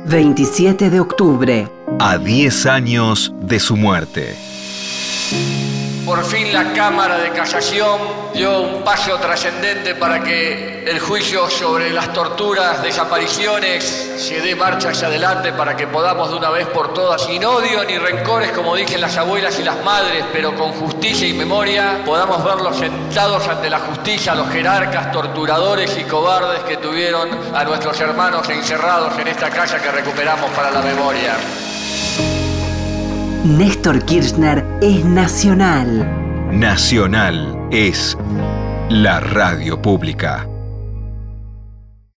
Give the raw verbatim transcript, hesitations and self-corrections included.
veintisiete de octubre. A diez años de su muerte. Por fin la Cámara de Casación dio un paso trascendente para que el juicio sobre las torturas, desapariciones, se dé marcha hacia adelante para que podamos de una vez por todas, sin odio ni rencores, como dicen las abuelas y las madres, pero con justicia y memoria, podamos verlos sentados ante la justicia, a los jerarcas, torturadores y cobardes que tuvieron a nuestros hermanos encerrados en esta casa que recuperamos para la memoria. Néstor Kirchner es nacional. Nacional es la radio pública.